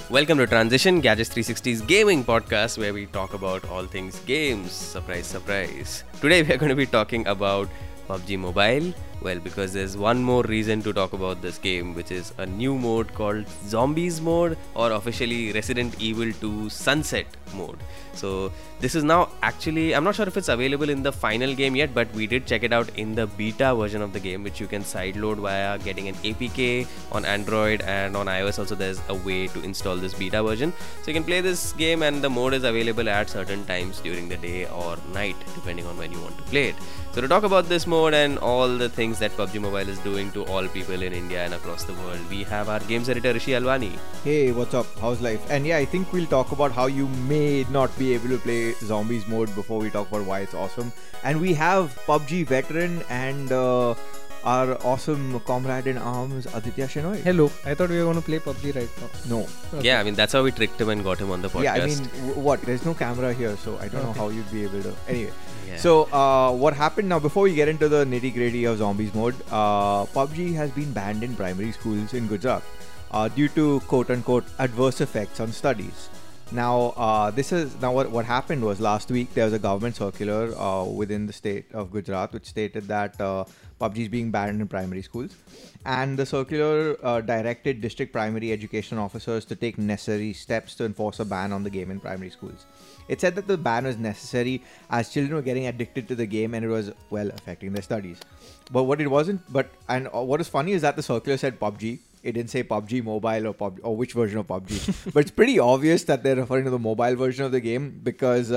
Welcome to Transition, Gadgets 360's gaming podcast where we talk about all things games. Surprise, surprise. Today we are going to be talking about PUBG Mobile. Well, because there's one more reason to talk about this game, which is a new mode called Zombies mode, or officially Resident Evil 2 Sunset mode. So this is now actually, I'm not sure if it's available in the final game yet, but we did check it out in the beta version of the game, which you can sideload via getting an APK on Android, and on iOS also there's a way to install this beta version. So you can play this game, and the mode is available at certain times during the day or night, depending on when you want to play it. So to talk about this mode and all the things that PUBG Mobile is doing to all people in India and across the world, we have our games editor Rishi Alwani. Hey, what's up? How's life? And yeah, I think we'll talk about how you may not be able to play Zombies mode before we talk about why it's awesome. And we have PUBG veteran and our awesome comrade in arms, Aditya Shenoy. Hello, I thought we were going to play PUBG right now. No. Okay. Yeah, I mean, that's how we tricked him and got him on the podcast. Yeah, I mean, what? There's no camera here, so I don't know how you'd be able to. Anyway. Yeah. So, what happened now, before we get into the nitty-gritty of Zombies mode, PUBG has been banned in primary schools in Gujarat due to quote-unquote adverse effects on studies. Now, what happened was last week there was a government circular within the state of Gujarat which stated that PUBG is being banned in primary schools, and the circular directed district primary education officers to take necessary steps to enforce a ban on the game in primary schools. It said that the ban was necessary as children were getting addicted to the game and it was, well, affecting their studies. But what it wasn't, what is funny is that the circular said PUBG. It didn't say PUBG Mobile or which version of PUBG. But it's pretty obvious that they're referring to the mobile version of the game because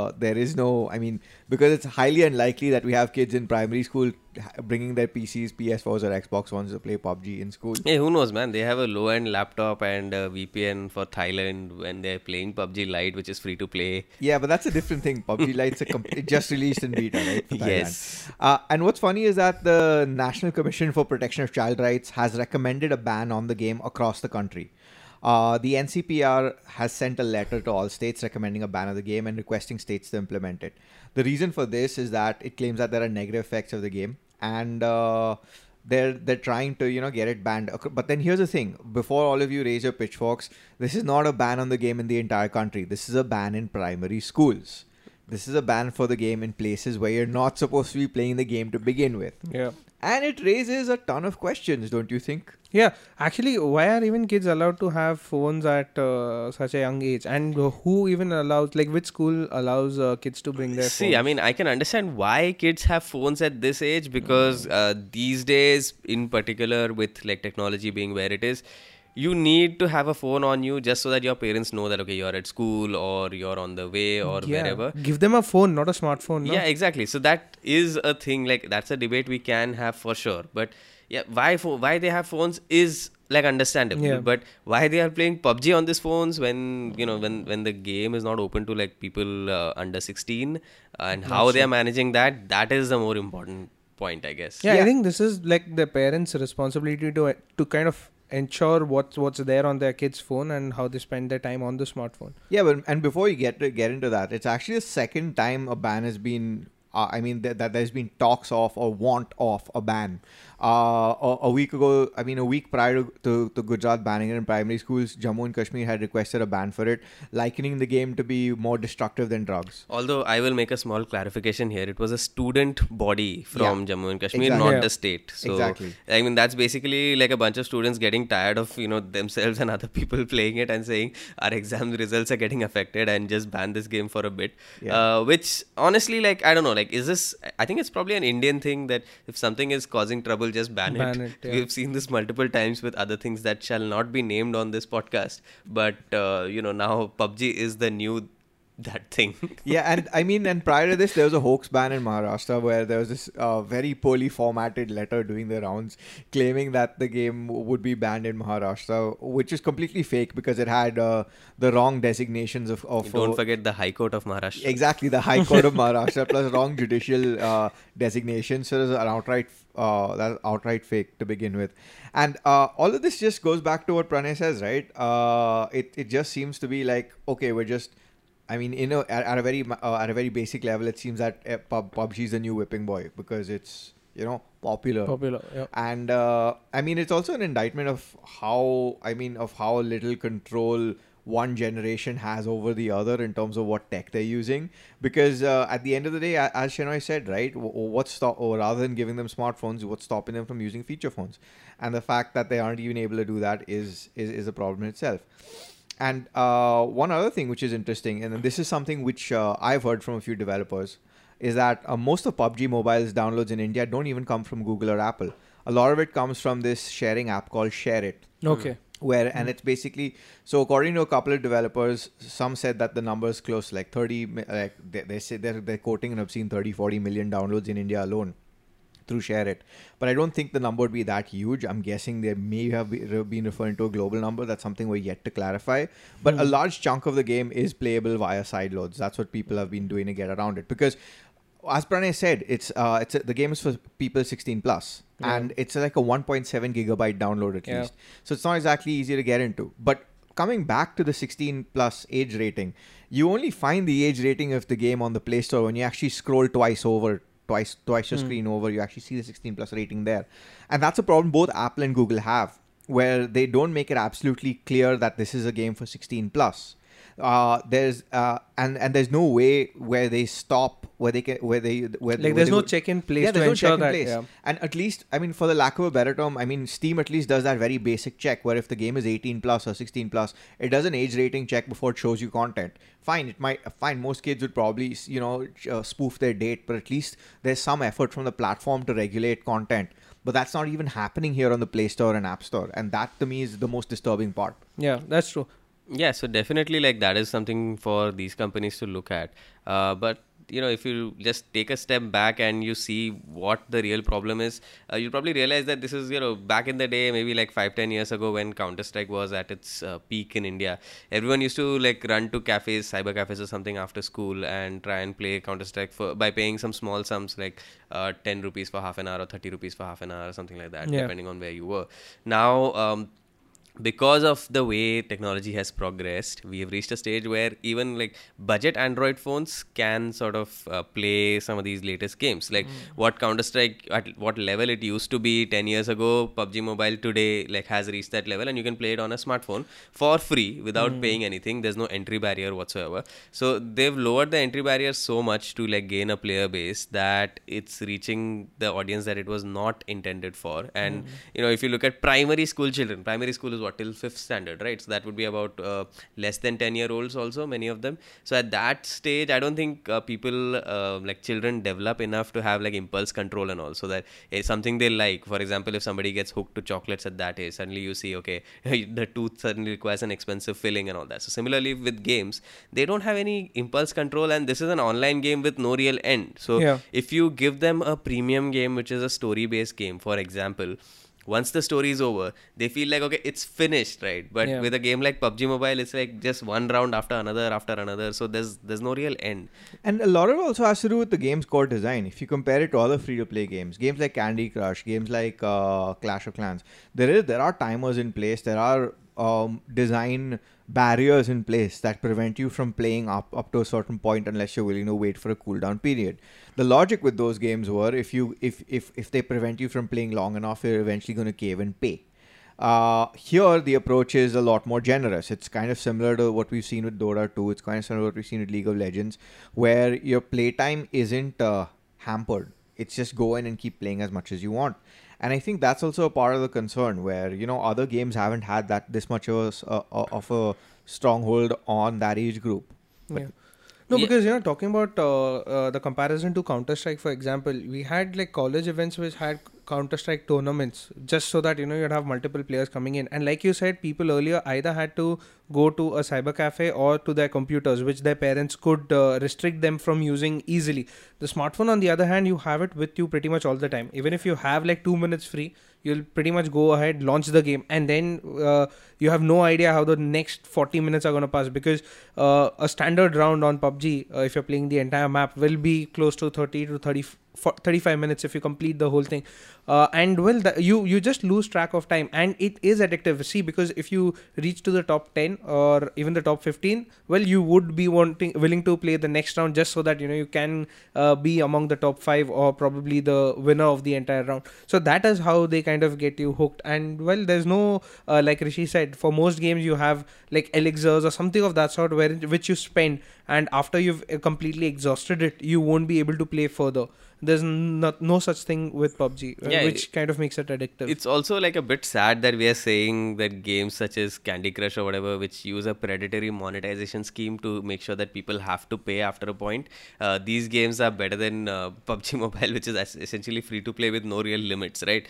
because it's highly unlikely that we have kids in primary school bringing their PCs, PS4s or Xbox Ones to play PUBG in school. Hey, who knows, man? They have a low-end laptop and a VPN for Thailand when they're playing PUBG Lite, which is free to play. Yeah, but that's a different thing. PUBG Lite's it just released in beta, right? Yes. And what's funny is that the National Commission for Protection of Child Rights has recommended a ban on the game across the country. The NCPR has sent a letter to all states recommending a ban of the game and requesting states to implement it. The reason for this is that it claims that there are negative effects of the game, and they're trying to get it banned. But then here's the thing: before all of you raise your pitchforks, this is not a ban on the game in the entire country. This is a ban in primary schools. This is a ban for the game in places where you're not supposed to be playing the game to begin with. Yeah. And it raises a ton of questions, don't you think? Yeah. Actually, why are even kids allowed to have phones at such a young age? And who even allows, which school allows kids to bring their phones? See, I mean, I can understand why kids have phones at this age because these days, in particular, with technology being where it is, you need to have a phone on you just so that your parents know that, okay, you're at school or you're on the way or wherever. Give them a phone, not a smartphone. No? Yeah, exactly. So that is a thing, that's a debate we can have for sure. But yeah, why they have phones is understandable. Yeah. But why they are playing PUBG on these phones when when the game is not open to people under 16 and how they are managing that is the more important point, I guess. Yeah, I think this is the parents' responsibility to kind of ensure what's there on their kids' phone and how they spend their time on the smartphone. Yeah, and before you get into that, it's actually the second time a ban has been. That there's been talks of or want of a ban. A week ago, a week prior to Gujarat banning it in primary schools, Jammu and Kashmir had requested a ban for it, likening the game to be more destructive than drugs. Although I will make a small clarification here. It was a student body from Jammu and Kashmir, exactly. not the state. So, exactly. I mean, that's basically a bunch of students getting tired of, themselves and other people playing it and saying our exam results are getting affected and just ban this game for a bit. Yeah. Which, honestly, I don't know, is this... I think it's probably an Indian thing that if something is causing trouble, just ban it. Yeah. We've seen this multiple times with other things that shall not be named on this podcast. But, now PUBG is the new... that thing. Yeah, and prior to this, there was a hoax ban in Maharashtra where there was this very poorly formatted letter doing the rounds claiming that the game would be banned in Maharashtra, which is completely fake because it had the wrong designations of Don't forget the High Court of Maharashtra. Exactly, the High Court of Maharashtra plus wrong judicial designations. So there's an outright fake to begin with. And all of this just goes back to what Pranay says, right? It just seems to be okay, we're just... at a very basic level, it seems that PUBG is the new whipping boy because it's popular. Yeah. And I mean, it's also an indictment of how little control one generation has over the other in terms of what tech they're using. Because at the end of the day, as Shenoy said, right, or rather than giving them smartphones, what's stopping them from using feature phones? And the fact that they aren't even able to do that is a problem in itself. And one other thing which is interesting, and this is something which I've heard from a few developers, is that most of PUBG Mobile's downloads in India don't even come from Google or Apple. A lot of it comes from this sharing app called ShareIt. Okay. And it's basically, so according to a couple of developers, some said that the number is close, like 30, like they say they're quoting an obscene 30-40 million downloads in India alone through ShareIt. But I don't think the number would be that huge. I'm guessing they may have been referring to a global number. That's something we're yet to clarify. But a large chunk of the game is playable via sideloads. That's what people have been doing to get around it. Because as Pranay said, the game is for people 16 plus, and it's like a 1.7 gigabyte download at least. So it's not exactly easy to get into. But coming back to the 16 plus age rating, you only find the age rating of the game on the Play Store when you actually scroll twice your screen over. You actually see the 16 plus rating there, and that's a problem both Apple and Google have, where they don't make it absolutely clear that this is a game for 16 plus. There's no way where they stop, there's no check in place. There's no check in place. And at least, I mean, for the lack of a better term, I mean, Steam at least does that very basic check where if the game is 18 plus or 16 plus, it does an age rating check before it shows you content. Fine, most kids would probably spoof their date, but at least there's some effort from the platform to regulate content. But that's not even happening here on the Play Store and App Store, and that to me is the most disturbing part. Yeah, that's true. Yeah, so definitely like that is something for these companies to look at. But if you just take a step back and you see what the real problem is, you'll probably realize that this is, back in the day, maybe like 5-10 years ago when Counter-Strike was at its peak in India, everyone used to like run to cafes, cyber cafes or something after school and try and play Counter-Strike by paying some small sums like 10 rupees for half an hour or 30 rupees for half an hour or something like that, depending on where you were. Now, because of the way technology has progressed, we have reached a stage where even like budget Android phones can sort of play some of these latest games. Like what Counter-Strike, at what level it used to be 10 years ago, PUBG Mobile today like has reached that level, and you can play it on a smartphone for free without paying anything. There's no entry barrier whatsoever. So they've lowered the entry barrier so much to like gain a player base that it's reaching the audience that it was not intended for. And if you look at primary school children, primary school is till 5th standard, right? So that would be about less than 10-year-olds also, many of them. So at that stage, I don't think people like children develop enough to have like impulse control and all, so that it's something they like. For example, if somebody gets hooked to chocolates at that age, suddenly you see, okay, the tooth suddenly requires an expensive filling and all that. So similarly with games, they don't have any impulse control, and this is an online game with no real end. So if you give them a premium game, which is a story-based game, for example, once the story is over, they feel like, okay, it's finished, right? But with a game like PUBG Mobile, it's like just one round after another. So there's no real end. And a lot of it also has to do with the game's core design. If you compare it to other free-to-play games like Candy Crush, games like Clash of Clans, there are timers in place. There are design barriers in place that prevent you from playing up to a certain point unless you're willing to wait for a cooldown period. The logic with those games were if they prevent you from playing long enough, you're eventually going to cave and pay. Here the approach is a lot more generous. It's kind of similar to what we've seen with Dota 2. It's kind of similar to what we've seen with League of Legends, where your playtime isn't hampered. It's just go in and keep playing as much as you want. And I think that's also a part of the concern where, other games haven't had this much of a stronghold on that age group. Because talking about the comparison to Counter-Strike, for example, we had like college events which had Counter-Strike tournaments just so that you'd have multiple players coming in, and like you said, people earlier either had to go to a cyber cafe or to their computers, which their parents could restrict them from using easily. The smartphone, on the other hand, you have it with you pretty much all the time. Even if you have like 2 minutes free, you'll pretty much go ahead, launch the game, and then you have no idea how the next 40 minutes are going to pass, because a standard round on PUBG, if you're playing the entire map, will be close to 30 to 35 minutes if you complete the whole thing. and well, you just lose track of time, and it is addictive. See, because if you reach to the top 10 or even the top 15, well, you would be willing to play the next round just so that you can be among the top 5 or probably the winner of the entire round. So that is how they kind of get you hooked. And well, there's no like Rishi said, for most games you have like elixirs or something of that sort which you spend, and after you've completely exhausted it, you won't be able to play further. There's no such thing with PUBG, which kind of makes it addictive. It's also like a bit sad that we are saying that games such as Candy Crush or whatever, which use a predatory monetization scheme to make sure that people have to pay after a point, these games are better than PUBG Mobile, which is essentially free to play with no real limits, right?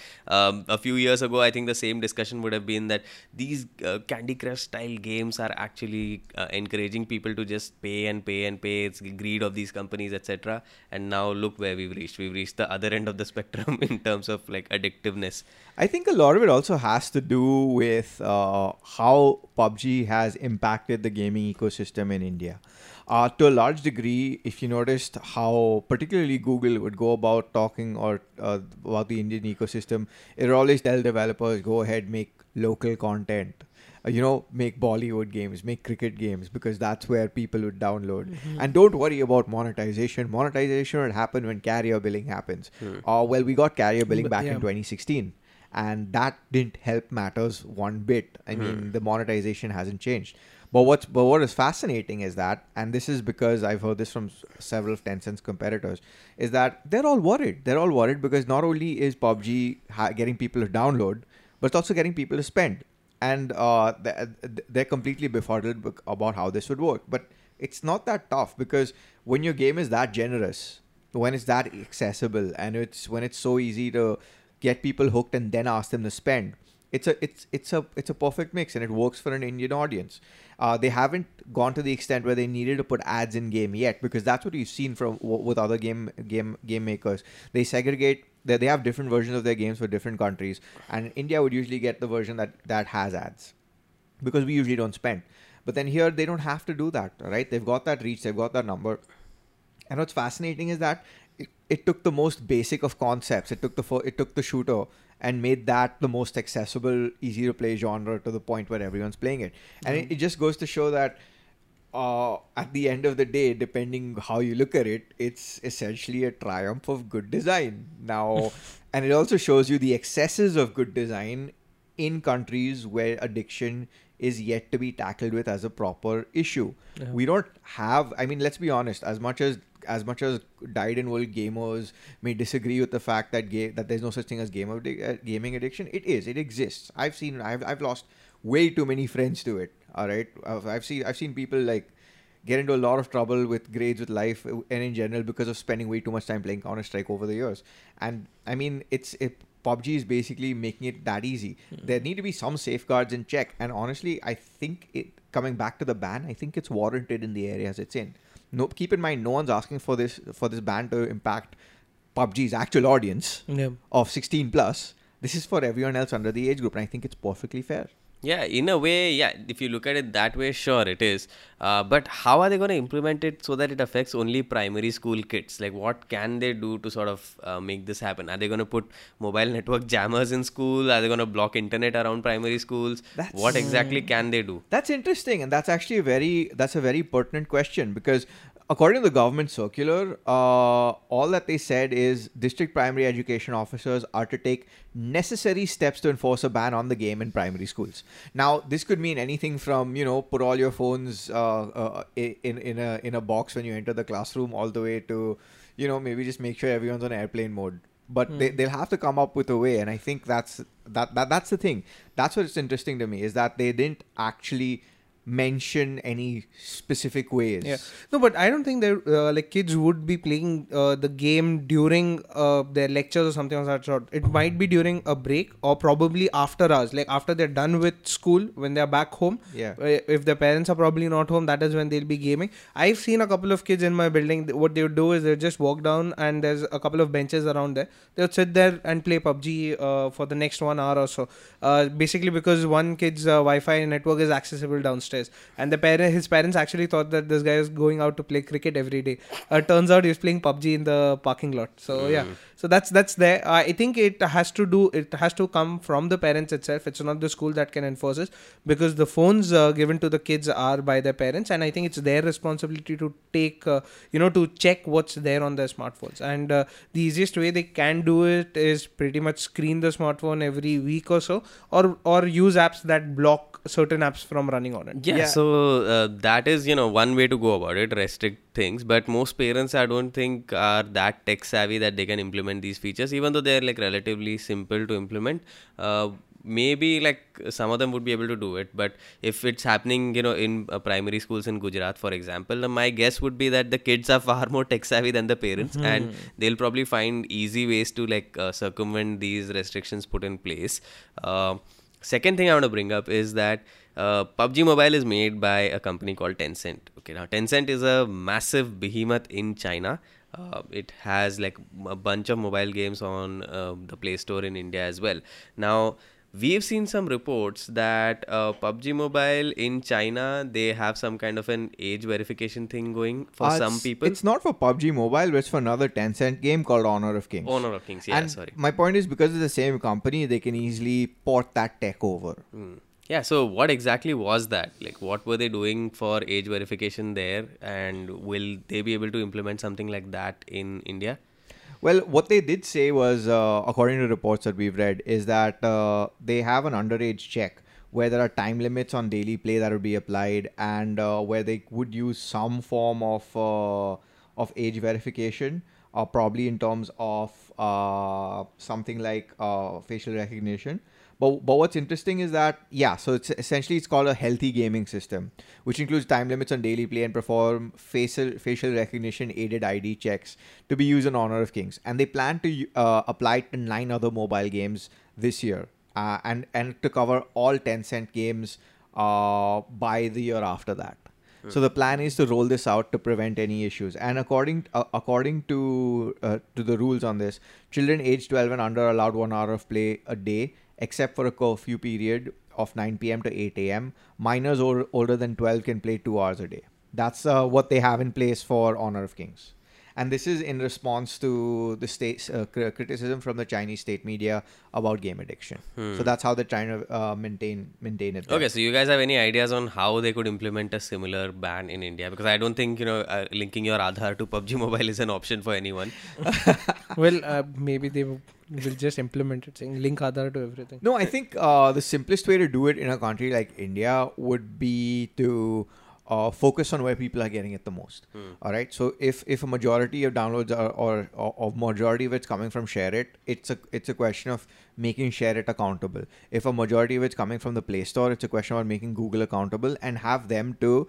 A few years ago, I think the same discussion would have been that these Candy Crush style games are actually encouraging people to just pay and pay and pay. It's greed of these companies, etc. And now look where we've reached the other end of the spectrum in terms of like addictiveness. I think a lot of it also has to do with how PUBG has impacted the gaming ecosystem in India. To a large degree, if you noticed how particularly Google would go about talking or about the Indian ecosystem, it would always tell developers, go ahead, make local content. Make Bollywood games, make cricket games, because that's where people would download. And don't worry about monetization. Monetization would happen when carrier billing happens. Well, we got carrier billing back in 2016, and that didn't help matters one bit. I mean, the monetization hasn't changed. But what is fascinating is that, and this is because I've heard this from several of Tencent's competitors, is that they're all worried. They're all worried because not only is PUBG getting people to download, but it's also getting people to spend. And they're completely befuddled about how this would work. But it's not that tough, because when your game is that generous, when it's that accessible, and when it's so easy to get people hooked and then ask them to spend, it's a perfect mix, and it works for an Indian audience. They haven't gone to the extent where they needed to put ads in game yet, because that's what you've seen with other game makers. They segregate. They have different versions of their games for different countries, and India would usually get the version that has ads, because we usually don't spend. But then here they don't have to do that, right? They've got that reach, they've got that number. And what's fascinating is that it took the most basic of concepts. It took the shooter and made that the most accessible, easy to play genre to the point where everyone's playing it. And it just goes to show that at the end of the day, depending how you look at it, it's essentially a triumph of good design. Now, and it also shows you the excesses of good design in countries where addiction is yet to be tackled with as a proper issue. Yeah. We don't have, I mean, let's be honest, as much as dyed-in-wool gamers may disagree with the fact that that there's no such thing as gaming addiction, it exists. I've lost way too many friends to it. All right, I've seen people like get into a lot of trouble with grades, with life, and in general because of spending way too much time playing Counter-Strike over the years. And I mean, PUBG is basically making it that easy. There need to be some safeguards in check. And honestly, I think coming back to the ban, I think it's warranted in the areas it's in. No, keep in mind, no one's asking for this ban to impact PUBG's actual audience of 16 plus. This is for everyone else under the age group, and I think it's perfectly fair. Yeah, in a way, yeah, if you look at it that way, sure, it is. But how are they going to implement it so that it affects only primary school kids? Like, what can they do to sort of make this happen? Are they going to put mobile network jammers in school? Are they going to block internet around primary schools? What exactly can they do? That's interesting. And that's actually a very pertinent question, because according to the government circular, all that they said is district primary education officers are to take necessary steps to enforce a ban on the game in primary schools. Now, this could mean anything from, put all your phones in a box when you enter the classroom, all the way to, maybe just make sure everyone's on airplane mode. But they'll have to come up with a way, and I think that's the thing. That's what's interesting to me, is that they didn't actually mention any specific ways. Yeah. No, but I don't think that kids would be playing the game during their lectures or something of that sort. It might be during a break, or probably after hours, like after they're done with school, when they're back home. Yeah. If their parents are probably not home, that is when they'll be gaming. I've seen a couple of kids in my building. What they would do is they just walk down, and there's a couple of benches around there. They would sit there and play PUBG for the next 1 hour or so. Basically because one kid's Wi-Fi network is accessible downstairs. downstairs, and his parents actually thought that this guy is going out to play cricket every day. Turns out he's playing PUBG in the parking lot. So yeah, so that's there. I think it has to come from the parents itself. It's not the school that can enforce it, because the phones given to the kids are by their parents, and I think it's their responsibility to take to check what's there on their smartphones. And the easiest way they can do it is pretty much screen the smartphone every week or so, or use apps that block certain apps from running on it. Yeah, so that is, one way to go about it, restrict things. But most parents, I don't think, are that tech savvy that they can implement these features, even though they're like relatively simple to implement. Maybe like some of them would be able to do it, but if it's happening, in primary schools in Gujarat, for example, my guess would be that the kids are far more tech savvy than the parents, and they'll probably find easy ways to circumvent these restrictions put in place. Second thing I want to bring up is that PUBG Mobile is made by a company called Tencent. Okay, now Tencent is a massive behemoth in China. It has like a bunch of mobile games on the Play Store in India as well. Now, we've seen some reports that PUBG Mobile in China, they have some kind of an age verification thing going for some people. It's not for PUBG Mobile, but it's for another Tencent game called Honor of Kings. Honor of Kings, yeah, and sorry. My point is, because it's the same company, they can easily port that tech over. Yeah, so what exactly was that? Like, what were they doing for age verification there? And will they be able to implement something like that in India? Well, what they did say was, according to reports that we've read, is that they have an underage check where there are time limits on daily play that would be applied, and where they would use some form of age verification, probably in terms of something like facial recognition. But what's interesting is that, so it's called a healthy gaming system, which includes time limits on daily play and perform facial recognition aided ID checks to be used in Honor of Kings. And they plan to apply it to 9 other mobile games this year, and to cover all Tencent games by the year after that. So the plan is to roll this out to prevent any issues. And according to the rules on this, children aged 12 and under are allowed 1 hour of play a day, except for a curfew period of 9 p.m. to 8 a.m. Minors older than 12 can play 2 hours a day. That's what they have in place for Honor of Kings. And this is in response to the state's criticism from the Chinese state media about game addiction. So that's how they're trying to maintain it there. Okay, so you guys have any ideas on how they could implement a similar ban in India? Because I don't think, linking your Aadhaar to PUBG Mobile is an option for anyone. Well, maybe they will just implement it, saying link Aadhaar to everything. No, I think the simplest way to do it in a country like India would be to focus on where people are getting it the most. All right. So if a majority of downloads or majority of it's coming from ShareIt, it's a question of making ShareIt accountable. If a majority of it's coming from the Play Store, it's a question of making Google accountable and have them to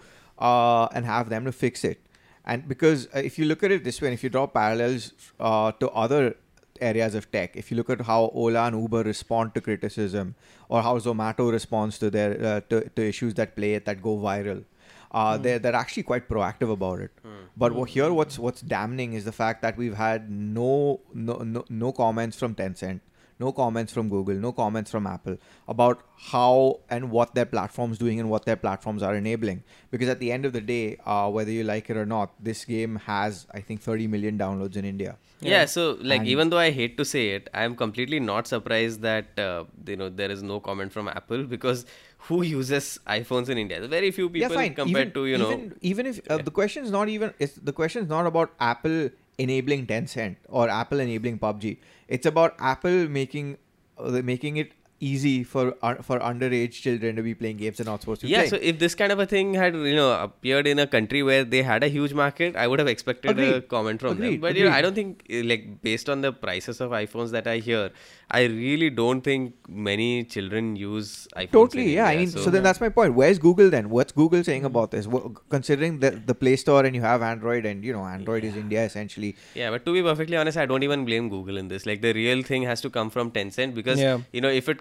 fix it. And because if you look at it this way, and if you draw parallels to other areas of tech, if you look at how Ola and Uber respond to criticism, or how Zomato responds to their to issues that go viral, they're actually quite proactive about it. But what's damning is the fact that we've had no comments from Tencent, no comments from Google, no comments from Apple about how and what their platform's doing and what their platforms are enabling. Because at the end of the day, whether you like it or not, this game has, I think, 30 million downloads in India. Yeah, so even though I hate to say it, I'm completely not surprised that there is no comment from Apple, because who uses iPhones in India? There's very few people compared to even if the question is not about Apple enabling Tencent or Apple enabling PUBG. It's about Apple making it easy for underage children to be playing games they're not supposed to be playing. So if this kind of a thing had appeared in a country where they had a huge market, I would have expected a comment from them. But I don't think, based on the prices of iPhones that I hear, I really don't think many children use iPhones. Totally, yeah. India, so then that's my point. Where's Google then? What's Google saying about this? Considering the Play Store, and you have Android, and Android is India essentially. Yeah, but to be perfectly honest, I don't even blame Google in this. Like, the real thing has to come from Tencent, because if it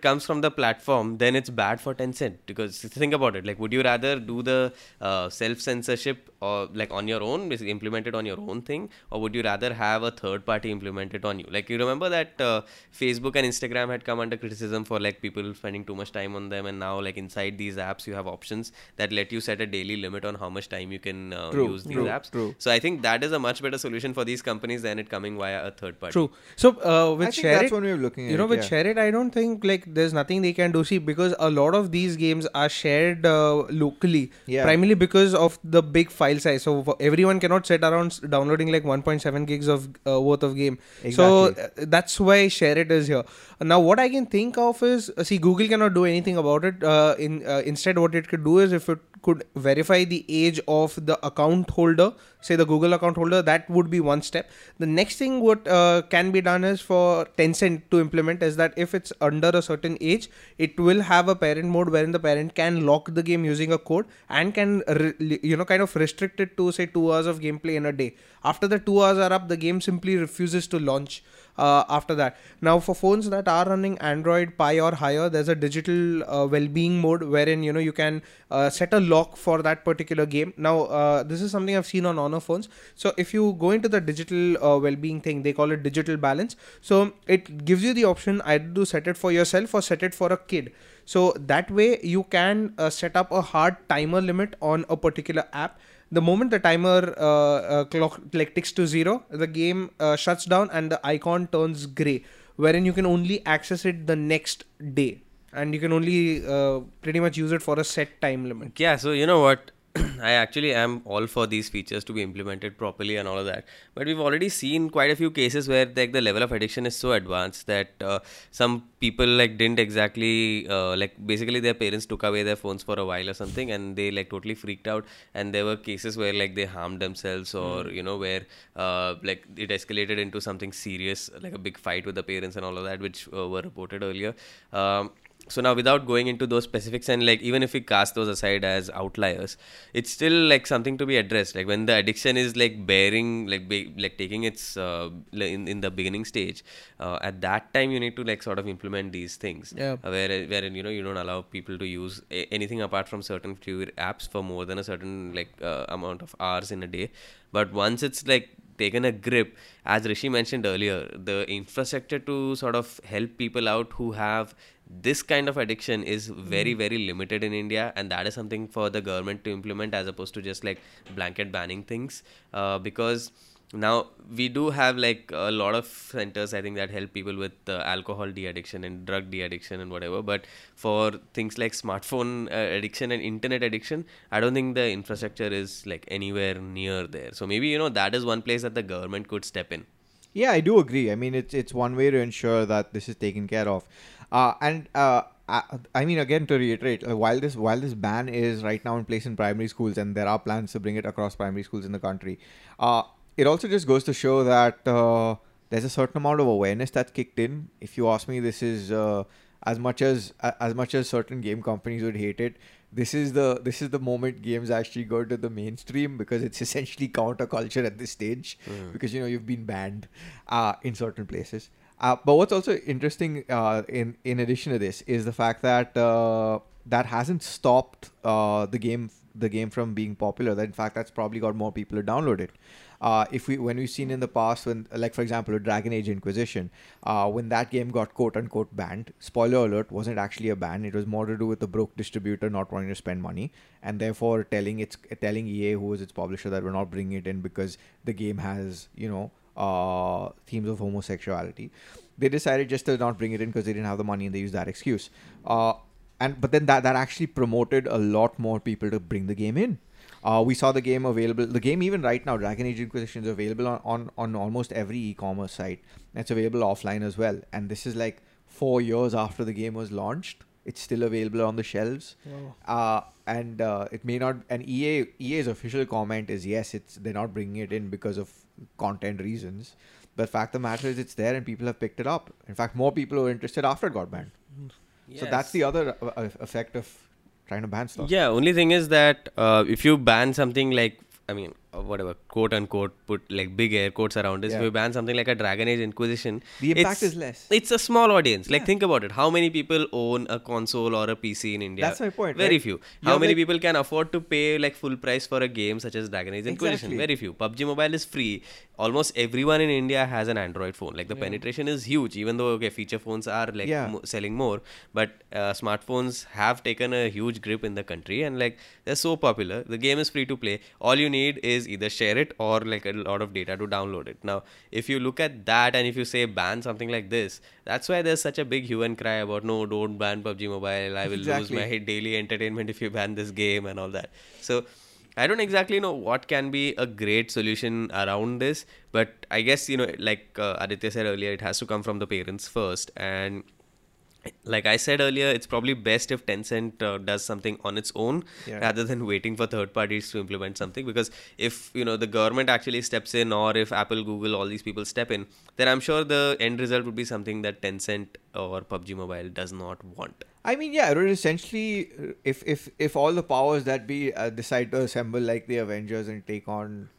comes from the platform, then it's bad for Tencent. Because think about it, like, would you rather do the self-censorship or like on your own, basically implement it on your own thing, or would you rather have a third party implement it on you? Like, you remember that Facebook and Instagram had come under criticism for like people spending too much time on them, and now like inside these apps you have options that let you set a daily limit on how much time you can use these apps. So I think that is a much better solution for these companies than it coming via a third party. True. So with I think Share that's It, one way of looking at you know, it. with Share It, I don't think like there's nothing they can do. See, because a lot of these games are shared locally, Yeah. primarily because of the big file size. So everyone cannot sit around downloading like 1.7 gigs of worth of game. So Exactly. that's why Share It is here. Now, what I can think of is, see, Google cannot do anything about it. Instead, what it could do is, if it could verify the age of the account holder, say the Google account holder, that would be one step. The next thing what can be done is for Tencent to implement is that if it's under a certain age, it will have a parent mode wherein the parent can lock the game using a code and can kind of restrict it to say 2 hours of gameplay in a day. After the 2 hours are up, the game simply refuses to launch. After that, now for phones that are running Android Pie or higher, there's a digital well-being mode wherein you can set a lock for that particular game. Now this is something I've seen on Honor phones. So if you go into the digital well-being thing, they call it digital balance. So it gives you the option either to set it for yourself or set it for a kid. So that way you can set up a hard timer limit on a particular app. The moment the timer clock like ticks to 0, the game shuts down and the icon turns grey, wherein you can only access it the next day, and you can only pretty much use it for a set time limit. Yeah, so you know what? I actually am all for these features to be implemented properly and all of that. But we've already seen quite a few cases where like the level of addiction is so advanced that some people like didn't exactly like basically their parents took away their phones for a while or something, and they like totally freaked out. And there were cases where like they harmed themselves, or where like it escalated into something serious, like a big fight with the parents and all of that, which were reported earlier. So now, without going into those specifics, and like even if we cast those aside as outliers, it's still like something to be addressed. Like when the addiction is like bearing, like taking its in the beginning stage, at that time you need to like sort of implement these things. Yeah. Wherein you don't allow people to use anything apart from certain few apps for more than a certain like amount of hours in a day. But once it's like taken a grip, as Rishi mentioned earlier, the infrastructure to sort of help people out who have this kind of addiction is very, very limited in India, and that is something for the government to implement as opposed to just like blanket banning things, because now we do have like a lot of centers, I think, that help people with alcohol de-addiction and drug de-addiction and whatever, but for things like smartphone addiction and internet addiction, I don't think the infrastructure is like anywhere near there. So maybe that is one place that the government could step in. Yeah, I do agree. I mean, it's one way to ensure that this is taken care of. I mean, again, to reiterate, while this ban is right now in place in primary schools, and there are plans to bring it across primary schools in the country, it also just goes to show that there's a certain amount of awareness that's kicked in. If you ask me, this is as much as certain game companies would hate it, this is the moment games actually go to the mainstream, because it's essentially counterculture at this stage, because you've been banned in certain places. But what's also interesting in addition to this is the fact that that hasn't stopped the game from being popular. That in fact that's probably got more people to download it. When we've seen in the past, when like for example Dragon Age Inquisition, when that game got quote unquote banned, spoiler alert, wasn't actually a ban. It was more to do with the broke distributor not wanting to spend money, and therefore telling EA, who was its publisher, that we're not bringing it in because the game has themes of homosexuality. They decided just to not bring it in because they didn't have the money, and they used that excuse. But then that actually promoted a lot more people to bring the game in. We saw the game available. The game even right now, Dragon Age Inquisition, is available on almost every e-commerce site. It's available offline as well. And this is like 4 years after the game was launched. It's still available on the shelves. Wow. And it may not. And EA's official comment is yes, they're not bringing it in because of content reasons. But fact of the matter is, it's there and people have picked it up. In fact, more people were interested after it got banned. Yes. So that's the other effect of trying to ban stuff. Yeah, only thing is that if you ban something like, I mean, whatever, quote unquote, put like big air quotes around this. If you ban something like a Dragon Age Inquisition, the impact is less. It's a small audience. Like, think about it. How many people own a console or a PC in India? That's my point. Very right? few. How many people can afford to pay like full price for a game such as Dragon Age Inquisition? Exactly. Very few. PUBG Mobile is free. Almost everyone in India has an Android phone. Like, the penetration is huge, even though feature phones are like selling more, but smartphones have taken a huge grip in the country, and like they're so popular. The game is free to play. All you need is either share it or like a lot of data to download it. Now, if you look at that and if you say ban something like this, that's why there's such a big hue and cry about no, don't ban PUBG Mobile. I will lose my daily entertainment if you ban this game and all that. So I don't exactly know what can be a great solution around this, but I guess, like Aditya said earlier, it has to come from the parents first. And like I said earlier, it's probably best if Tencent does something on its own rather than waiting for third parties to implement something. Because if the government actually steps in, or if Apple, Google, all these people step in, then I'm sure the end result would be something that Tencent or PUBG Mobile does not want. I mean, yeah, it would essentially, if all the powers that be decide to assemble like the Avengers and take on,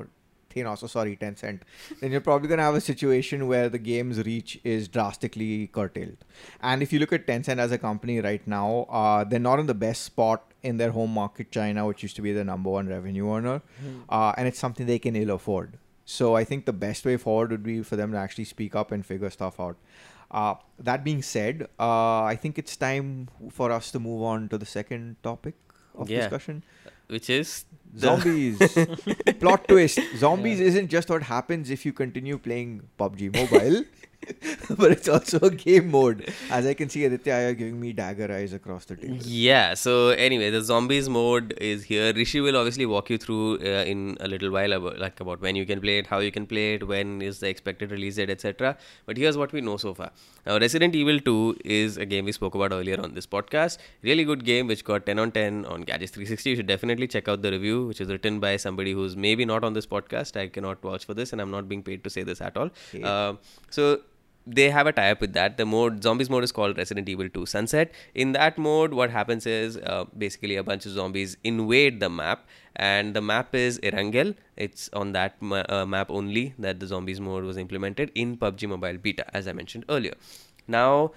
Tencent, then you're probably going to have a situation where the game's reach is drastically curtailed. And if you look at Tencent as a company right now, they're not in the best spot in their home market, China, which used to be the number one revenue earner. And it's something they can ill afford. So I think the best way forward would be for them to actually speak up and figure stuff out. That being said, I think it's time for us to move on to the second topic of discussion, which is zombies. Plot twist: zombies isn't just what happens if you continue playing PUBG Mobile, but it's also a game mode. As I can see, Aditya, you're giving me dagger eyes across the table. Yeah, so anyway, the zombies mode is here. Rishi will obviously walk you through in a little while about when you can play it, how you can play it, when is the expected release date, etc. But here's what we know so far. Now, Resident Evil 2 is a game we spoke about earlier on this podcast. Really good game which got 10 on 10 on Gadgets 360. You should definitely check out the review, which is written by somebody who's maybe not on this podcast. I cannot vouch for this, and I'm not being paid to say this at all. Okay. So they have a tie-up with that. The zombies mode is called Resident Evil 2 Sunset. In that mode, what happens is basically a bunch of zombies invade the map, and the map is Erangel. It's on that map only that the zombies mode was implemented in PUBG Mobile Beta, as I mentioned earlier. Now,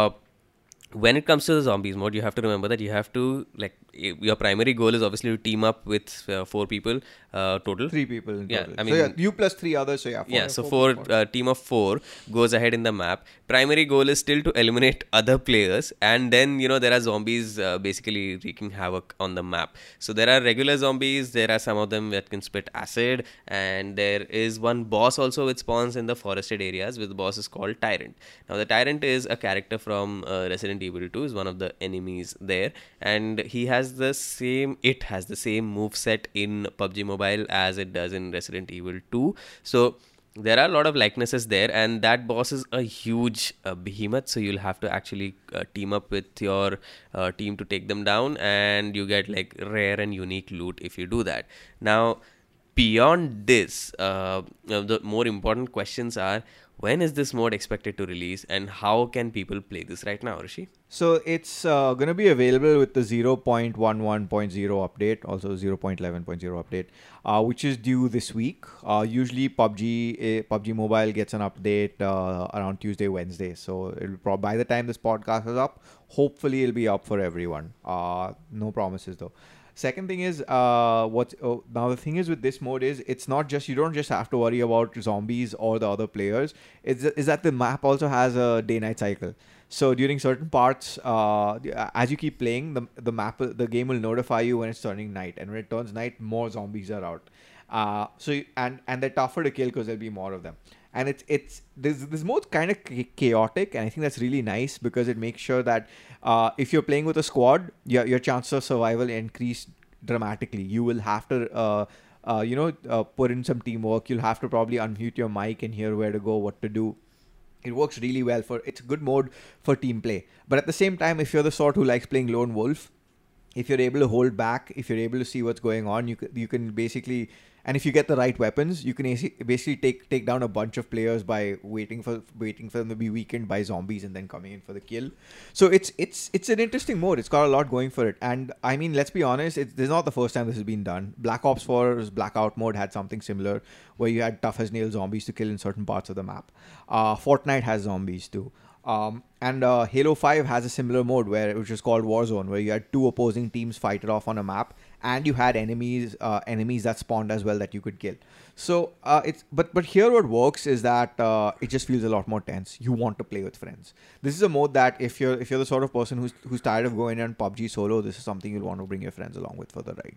when it comes to the zombies mode, you have to remember that you have to, like, your primary goal is obviously to team up with 4 people total. 3 people in total. Yeah, I mean, you plus 3 others, so yeah. 4, yeah, so 4 team of 4 goes ahead in the map. Primary goal is still to eliminate other players, and then there are zombies basically wreaking havoc on the map. So there are regular zombies, there are some of them that can spit acid, and there is one boss also which spawns in the forested areas, which the boss is called Tyrant. Now the Tyrant is a character from Resident Evil 2, is one of the enemies there, and it has the same move set in PUBG Mobile as it does in Resident Evil 2. So there are a lot of likenesses there, and that boss is a huge behemoth, so you'll have to actually team up with your team to take them down, and you get like rare and unique loot if you do that. Now, beyond this, the more important questions are, when is this mode expected to release, and how can people play this right now, Rishi? So it's going to be available with the 0.11.0 update, also 0.11.0 update, which is due this week. Usually PUBG Mobile gets an update around Tuesday, Wednesday. So it'll by the time this podcast is up, hopefully it'll be up for everyone. No promises though. Second thing is, now the thing is with this mode is it's not just, you don't just have to worry about zombies or the other players. Is that the map also has a day-night cycle. So during certain parts, as you keep playing, the game will notify you when it's turning night, and when it turns night, more zombies are out. And they're tougher to kill because there'll be more of them. And this mode kind of chaotic, and I think that's really nice because it makes sure that if you're playing with a squad, your chances of survival increase dramatically. You will have to put in some teamwork. You'll have to probably unmute your mic and hear where to go, what to do. It works really well it's a good mode for team play. But at the same time, if you're the sort who likes playing lone wolf, if you're able to hold back, if you're able to see what's going on, you can basically, and if you get the right weapons, you can basically take down a bunch of players by waiting for them to be weakened by zombies and then coming in for the kill. So it's an interesting mode. It's got a lot going for it. And I mean, let's be honest, this is not the first time this has been done. Black Ops 4's Blackout mode had something similar, where you had tough as nail zombies to kill in certain parts of the map. Fortnite has zombies too. And Halo 5 has a similar mode which is called Warzone, where you had two opposing teams fight it off on a map, and you had enemies that spawned as well that you could kill. So but here what works is that it just feels a lot more tense. You want to play with friends. This is a mode that if you're the sort of person who's tired of going on PUBG solo, this is something you'll want to bring your friends along with for the ride.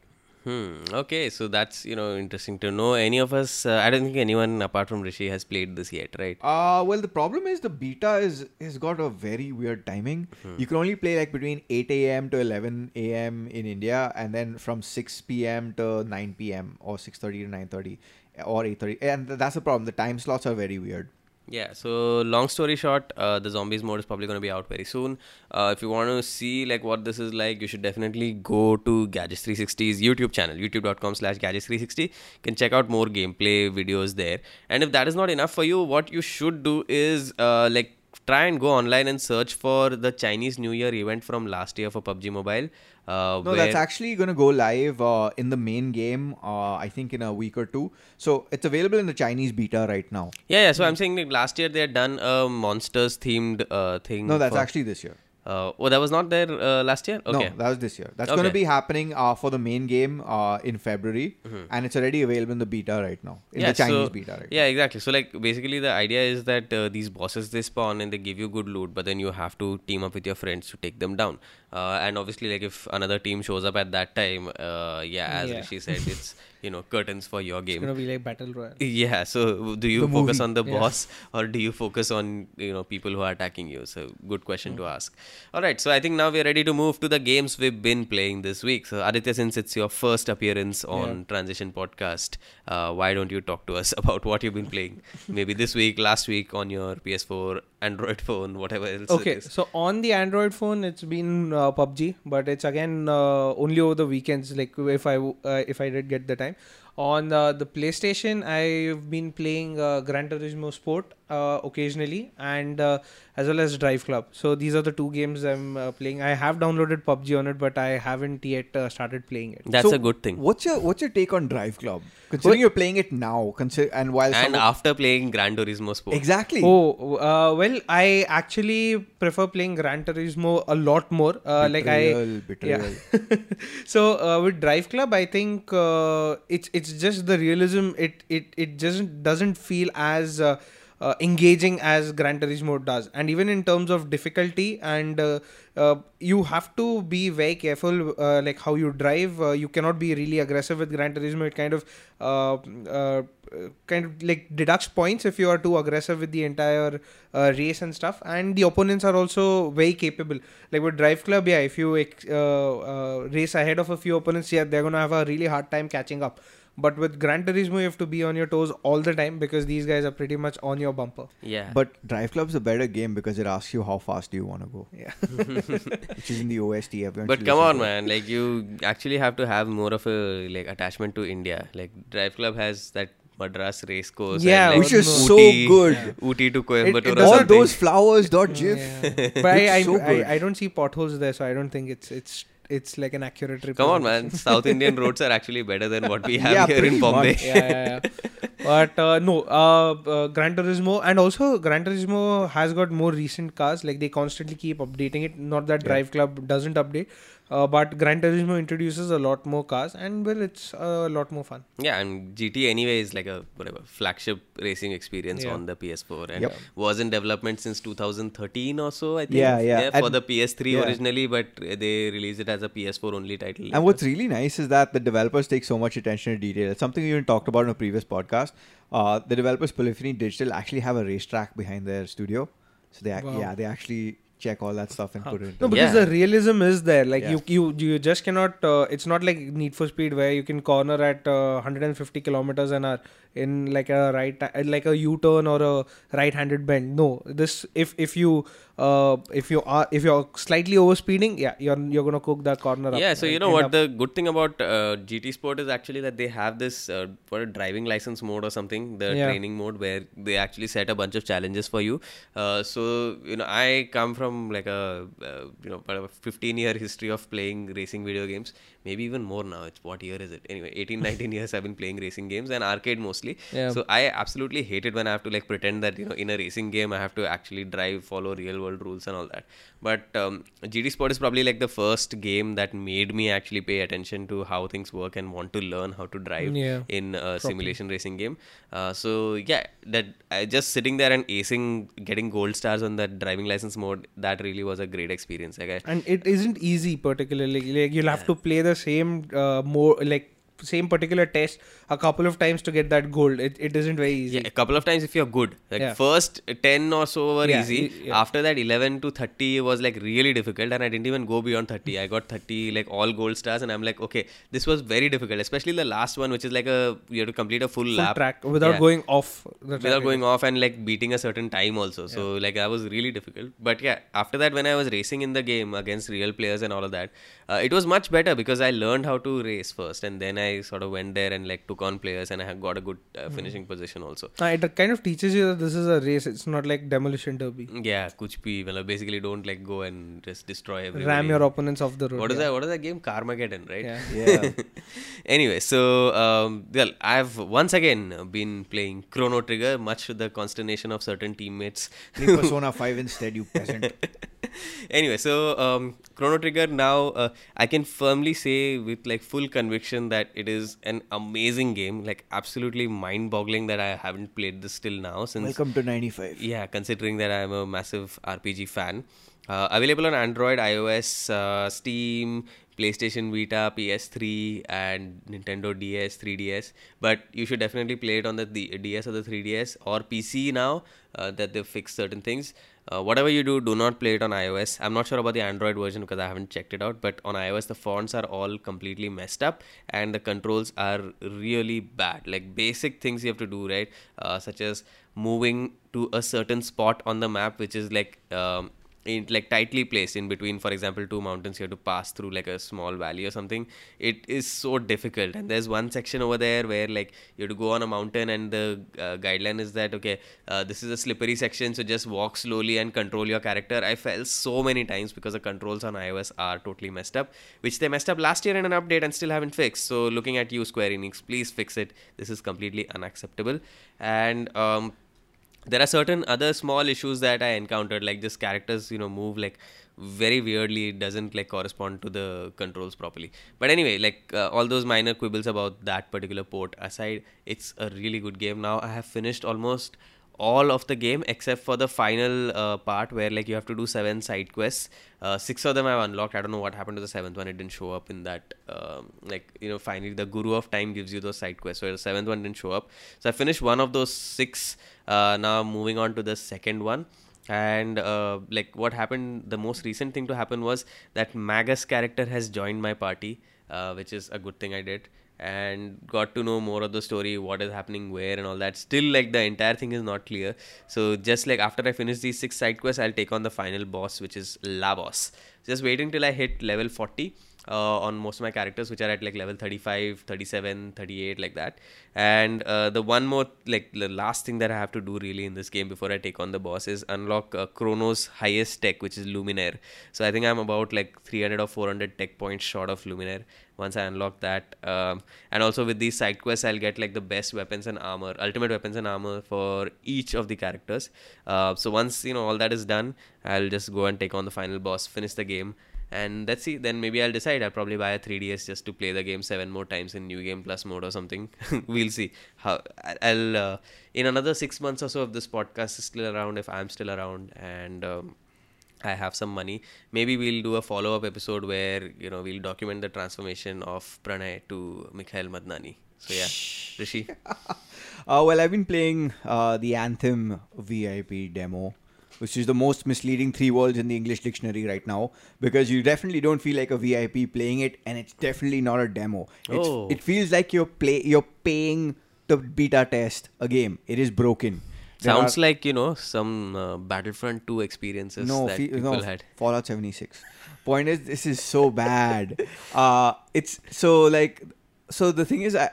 Okay, so that's interesting to know. Any of us, I don't think anyone apart from Rishi has played this yet, right? Well, the problem is the beta is got a very weird timing. You can only play like between 8 a.m. to 11 a.m. in India, and then from 6 p.m. to 9 p.m. or 6:30 to 9:30 or 8:30, and that's the problem. The time slots are very weird. Yeah, so long story short, the zombies mode is probably going to be out very soon. If you want to see like what this is like, you should definitely go to Gadgets360's YouTube channel, youtube.com/Gadgets360. You can check out more gameplay videos there. And if that is not enough for you, what you should do is try and go online and search for the Chinese New Year event from last year for PUBG Mobile. No, that's actually going to go live in the main game, I think in a week or two. So it's available in the Chinese beta right now. Yeah. So I'm saying like last year they had done a monsters themed thing. No, that's actually this year. That was not there last year? Okay. No, that was this year. That's going to be happening for the main game in February. And it's already available in the beta right now. In the Chinese beta right now. Yeah, exactly. So like basically the idea is that these bosses, they spawn and they give you good loot, but then you have to team up with your friends to take them down. And obviously like if another team shows up at that time, as Rishi said, it's curtains for your game. It's gonna be like battle royale. Yeah. So do you focus on the boss or do you focus on people who are attacking you? So good question to ask. All right. So I think now we're ready to move to the games we've been playing this week. So Aditya, since it's your first appearance on Transition Podcast, why don't you talk to us about what you've been playing? Maybe this week, last week on your PS4, Android phone, whatever else. Okay. So on the Android phone, it's been PUBG, but it's again only over the weekends. Like if I did get the time. On the PlayStation, I've been playing Gran Turismo Sport occasionally, and as well as Drive Club. So these are the two games I'm playing. I have downloaded PUBG on it, but I haven't yet started playing it. That's a good thing. What's your take on Drive Club? Considering you're playing it now, and after playing Gran Turismo Sport. Exactly. Well, I actually prefer playing Gran Turismo a lot more. Betrayal. So with Drive Club, I think it's just the realism. It just doesn't feel as engaging as Gran Turismo does, and even in terms of difficulty, and you have to be very careful like how you drive. You cannot be really aggressive with Gran Turismo. It kind of like deducts points if you are too aggressive with the entire race and stuff. And the opponents are also very capable. Like with Drive Club, if you race ahead of a few opponents, they're gonna have a really hard time catching up. But with Gran Turismo, you have to be on your toes all the time because these guys are pretty much on your bumper. Yeah. But Drive Club's a better game because it asks you how fast do you want to go. Yeah. Which is in the OST. But come on, man. Like you actually have to have more of a attachment to India. Like Drive Club has that Madras race course. Yeah, and, which is so good. Ooty to Coimbatore. All those flowers.gif. Yeah. But I don't see potholes there, so I don't think it's like an accurate representation. Come on, man. South Indian roads are actually better than what we have here in Bombay. Yeah. But Gran Turismo, and also Gran Turismo has got more recent cars. Like they constantly keep updating it. Not that Drive Club doesn't update. But Gran Turismo introduces a lot more cars, and it's a lot more fun. Yeah, and GT anyway is like a flagship racing experience on the PS4, and was in development since 2013 or so, I think. Yeah. For the PS3 originally, but they released it as a PS4 only title. And what's really nice is that the developers take so much attention to detail. It's something we even talked about in a previous podcast. The developers, Polyphony Digital, actually have a racetrack behind their studio. So they actually check all that stuff and put it. No, because the realism is there. Like Yeah. you just cannot. It's not like Need for Speed where you can corner at 150 kilometers an hour in like a like a U-turn or a right-handed bend. No, this if you're slightly overspeeding, yeah, you're gonna cook that corner up. Yeah, so you know end what up- the good thing about GT Sport is actually that they have this for a driving license mode or something, the Yeah. training mode where they actually set a bunch of challenges for you. So you know, I come from like a 15-year history of playing racing video games. Maybe even more now. It's what year is it? Anyway, 18, 19 years I've been playing racing games and arcade mostly. Yeah. So I absolutely hate it when I have to like pretend that in a racing game I have to actually drive, follow real world rules and all that. But GT Sport is probably like the first game that made me actually pay attention to how things work and want to learn how to drive in a simulation racing game. So yeah, that just sitting there and getting gold stars on that driving license mode, that really was a great experience. And it isn't easy, particularly. Like you'll have to play the same same particular test a couple of times to get that gold. It isn't very easy. Yeah, a couple of times if you're good. First 10 or so were easy. After that 11 to 30 was like really difficult, and I didn't even go beyond 30. I got 30 like all gold stars, and I'm like, okay, this was very difficult, especially the last one, which is like you have to complete a full lap track without going off the track. Without going off and like beating a certain time also. So like that was really difficult. But yeah, after that when I was racing in the game against real players and all of that, it was much better because I learned how to race first, and then I sort of went there and like took on players, and I had got a good finishing position also. It kind of teaches you that this is a race. It's not like demolition derby. Yeah, kuch bhi. Well, basically don't like go and just destroy everybody. Ram your opponents off the road. What is that game? Carmageddon, right? Yeah. Anyway, so well, I've once again been playing Chrono Trigger, much to the consternation of certain teammates. Play Persona 5 instead, you peasant. Anyway, so Chrono Trigger now, I can firmly say with like full conviction that it is an amazing game, like absolutely mind-boggling that I haven't played this till now. Welcome to 95. Yeah, considering that I'm a massive RPG fan. Available on Android, iOS, Steam, PlayStation Vita, PS3 and Nintendo DS, 3DS. But you should definitely play it on the DS or the 3DS or PC now that they've fixed certain things. Whatever you do not play it on iOS. I'm not sure about the Android version because I haven't checked it out. But on iOS, the fonts are all completely messed up and the controls are really bad. Like basic things you have to do, right? Such as moving to a certain spot on the map, which is like tightly placed in between, for example, two mountains. You have to pass through like a small valley or something. It is so difficult, and there's one section over there where like you have to go on a mountain, and the guideline is that okay, this is a slippery section, so just walk slowly and control your character. I fell so many times because the controls on iOS are totally messed up, which they messed up last year in an update and still haven't fixed. So looking at you, Square Enix, please fix it. This is completely unacceptable. And there are certain other small issues that I encountered, like this characters, move like very weirdly. It doesn't like correspond to the controls properly. But anyway, like all those minor quibbles about that particular port aside, it's a really good game. Now I have finished almost all of the game except for the final part where like you have to do 7 side quests. 6 of them I've unlocked. I don't know what happened to the 7th one. It didn't show up in that finally the Guru of Time gives you those side quests, so the 7th one didn't show up. So I finished one of those 6. Now moving on to the second one. And like what happened, the most recent thing to happen was that Magus character has joined my party, which is a good thing I did, and got to know more of the story, what is happening where and all that. Still like the entire thing is not clear. So just like after I finish these 6 side quests, I'll take on the final boss, which is La Boss. Just waiting till I hit level 40 on most of my characters, which are at like level 35, 37, 38, like that. And the one more, like the last thing that I have to do really in this game before I take on the boss is unlock Chrono's highest tech, which is Luminaire. So I think I'm about like 300 or 400 tech points short of Luminaire once I unlock that. And also with these side quests, I'll get like the best weapons and armor, ultimate weapons and armor for each of the characters. So once all that is done, I'll just go and take on the final boss, finish the game. And let's see, then maybe I'll decide. I'll probably buy a 3DS just to play the game 7 more times in New Game Plus mode or something. We'll see. I'll in another 6 months or so, if this podcast is still around, if I'm still around, and I have some money, maybe we'll do a follow-up episode where we'll document the transformation of Pranay to Mikhail Madnani. So yeah, Rishi. Well, I've been playing the Anthem VIP demo. which is the most misleading 3 words in the English dictionary right now, because you definitely don't feel like a VIP playing it, and it's definitely not a demo. It feels like you're paying to beta test a game. It is broken. Sounds like, some Battlefront 2 experiences that people had. Fallout 76. Point is, this is so bad. It's so like, so the thing is,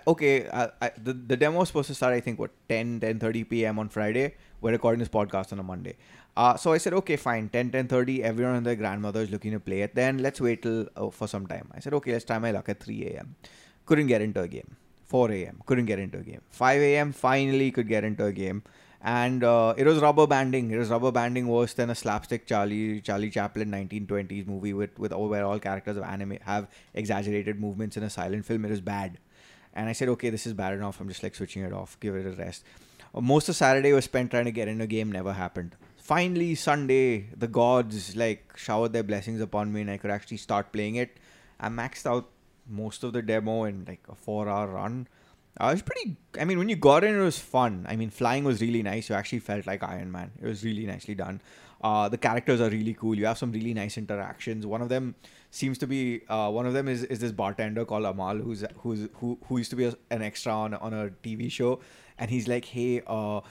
the demo is supposed to start, I think, 10:30 p.m. on Friday. We're recording this podcast on a Monday. So I said, okay, fine, 10:30, everyone and their grandmother is looking to play it. Then let's wait till for some time. I said, okay, let's try my luck at 3 a.m. Couldn't get into a game. 4 a.m. couldn't get into a game. 5 a.m. finally could get into a game. And it was rubber banding. It was rubber banding worse than a slapstick Charlie Chaplin 1920s movie where all characters of anime have exaggerated movements in a silent film. It was bad. And I said, okay, this is bad enough. I'm just like switching it off. Give it a rest. Most of Saturday was spent trying to get in a game. Never happened. Finally, Sunday, the gods like showered their blessings upon me and I could actually start playing it. I maxed out most of the demo in like a 4-hour run. It was pretty, I mean, when you got in, it was fun. I mean, flying was really nice. You actually felt like Iron Man. It was really nicely done. The characters are really cool. You have some really nice interactions. One of them seems to be, is this bartender called Amal, who used to be an extra on a TV show. And he's like, hey,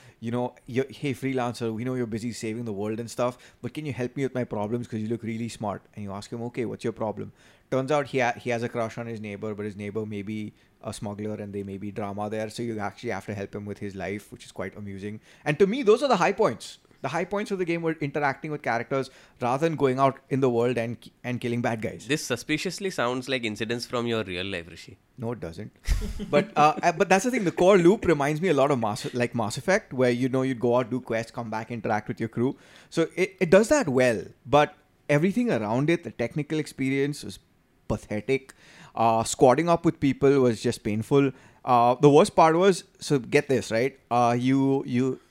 hey, freelancer, we know you're busy saving the world and stuff, but can you help me with my problems because you look really smart? And you ask him, okay, what's your problem? Turns out he has a crush on his neighbor, but his neighbor may be a smuggler and there may be drama there. So you actually have to help him with his life, which is quite amusing. And to me, those are the high points. The high points of the game were interacting with characters rather than going out in the world and killing bad guys. This suspiciously sounds like incidents from your real life, Rishi. No, it doesn't. But that's the thing. The core loop reminds me a lot of Mass Effect, where you'd go out, do quests, come back, interact with your crew. So it does that well. But everything around it, the technical experience was pathetic. Squadding up with people was just painful. The worst part was, so get this, right? You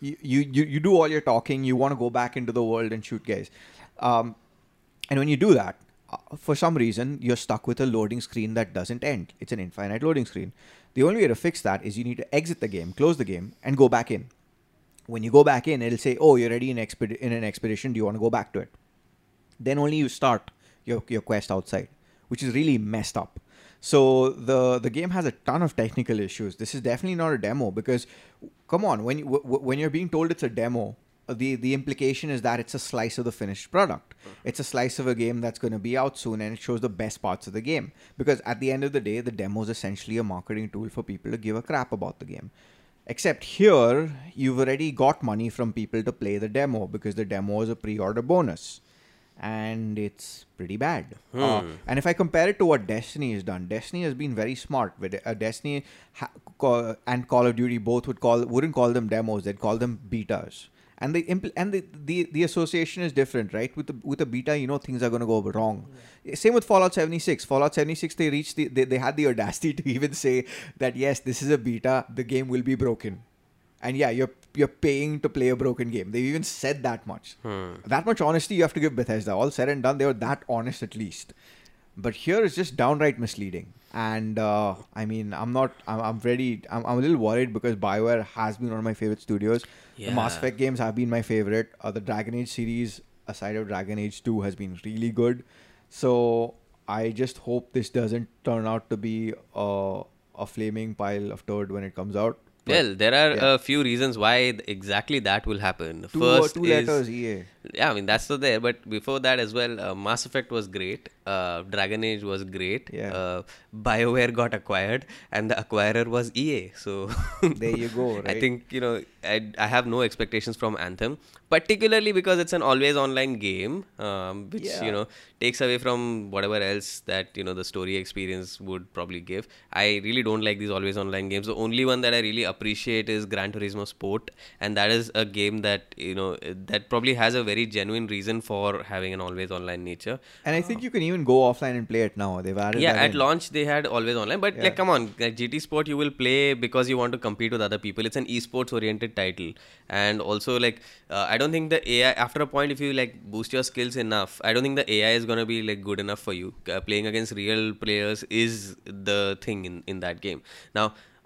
do all your talking. You want to go back into the world and shoot guys. And when you do that, for some reason, you're stuck with a loading screen that doesn't end. It's an infinite loading screen. The only way to fix that is you need to exit the game, close the game, and go back in. When you go back in, it'll say, oh, you're ready in an expedition. Do you want to go back to it? Then only you start your quest outside, which is really messed up. So the game has a ton of technical issues. This is definitely not a demo because, come on, when you're being told it's a demo, the implication is that it's a slice of the finished product. It's a slice of a game that's going to be out soon and it shows the best parts of the game. Because at the end of the day, the demo is essentially a marketing tool for people to give a crap about the game. Except here, you've already got money from people to play the demo because the demo is a pre-order bonus. And it's pretty bad. And if I compare it to what Destiny has done, Destiny has been very smart. With Destiny and Call of Duty both wouldn't call them demos; they'd call them betas. And the association is different, right? With a beta, things are going to go wrong. Yeah. Same with Fallout 76. Fallout 76, they had the audacity to even say that yes, this is a beta. The game will be broken. And yeah, you're paying to play a broken game. They even said that much. That much honesty you have to give Bethesda. All said and done, they were that honest at least. But here it's just downright misleading. And I mean, I'm a little worried because BioWare has been one of my favorite studios. Yeah. The Mass Effect games have been my favorite. The Dragon Age series, aside of Dragon Age 2, has been really good. So I just hope this doesn't turn out to be a flaming pile of turd when it comes out. Well, there are a few reasons why exactly that will happen. First two letters, EA. Yeah, I mean, that's still there. But before that as well, Mass Effect was great. Dragon Age was great. Yeah. BioWare got acquired and the acquirer was EA. So there you go, right? I think, I have no expectations from Anthem, particularly because it's an always online game, which, takes away from whatever else that, the story experience would probably give. I really don't like these always online games. The only one that I really appreciate is Gran Turismo Sport. And that is a game that, that probably has a very genuine reason for having an always online nature. And I think you can even go offline and play it now. They've added that at launch they had always online, but like, come on, like GT Sport you will play because you want to compete with other people. It's an esports oriented title. And also like, I don't think the AI, after a point, if you like boost your skills enough, I don't think the AI is going to be like good enough for you. Playing against real players is the thing in that game. Now,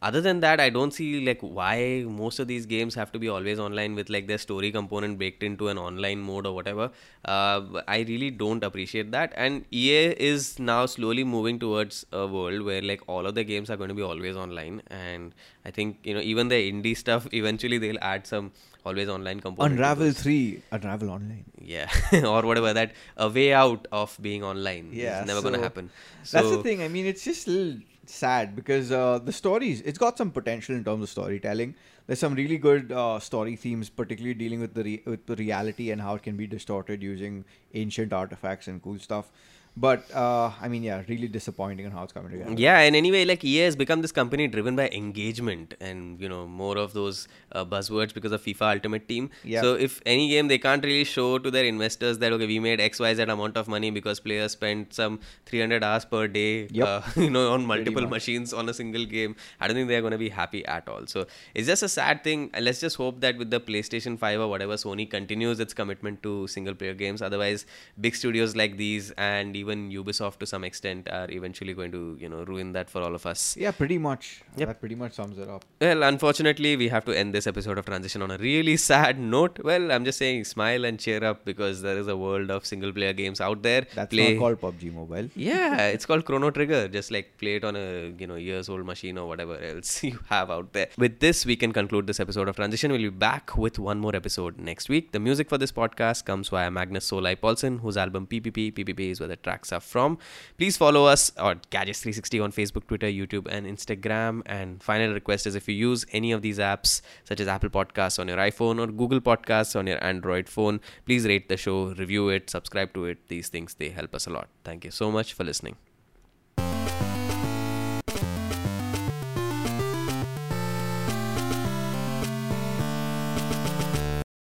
other than that, I don't see like why most of these games have to be always online with like their story component baked into an online mode or whatever. I really don't appreciate that. And EA is now slowly moving towards a world where like all of the games are going to be always online. And I think, you know, even the indie stuff, eventually they'll add some always online component. Unravel 3, Unravel Online. Yeah, or whatever, that a way out of being online. Yeah, It's never going to so happen. That's the thing. I mean, it's just a little sad because the stories, it's got some potential in terms of storytelling. There's some really good story themes, particularly dealing with with the reality and how it can be distorted using ancient artifacts and cool stuff. But I mean, yeah, really disappointing on how it's coming together. Yeah, and anyway, like EA has become this company driven by engagement and, you know, more of those buzzwords because of FIFA Ultimate Team. Yeah. So if any game, they can't really show to their investors that, okay, we made XYZ amount of money because players spent some 300 hours per day, Yep. you know, on multiple much. machines on a single game. I don't think they're going to be happy at all. So it's just a sad thing. And let's just hope that with the PlayStation 5 or whatever, Sony continues its commitment to single player games. Otherwise, big studios like these and even Ubisoft to some extent are eventually going to, you know, ruin that for all of us. Yeah, pretty much. Yep. That pretty much sums it up. Well, unfortunately, we have to end this episode of Transition on a really sad note. Well, I'm just saying smile and cheer up because there is a world of single player games out there. That's not called PUBG Mobile. Yeah, it's called Chrono Trigger. Just like play it on a, you know, years old machine or whatever else you have out there. With this, we can conclude this episode of Transition. We'll be back with one more episode next week. The music for this podcast comes via Magnus Solai Paulson, whose album PPP is where the tracks are from. Please follow us at Gadgets360 on Facebook, Twitter, YouTube, and Instagram. And final request is if you use any of these apps, such as Apple Podcasts on your iPhone or Google Podcasts on your Android phone, please rate the show, review it, subscribe to it. These things, they help us a lot. Thank you so much for listening.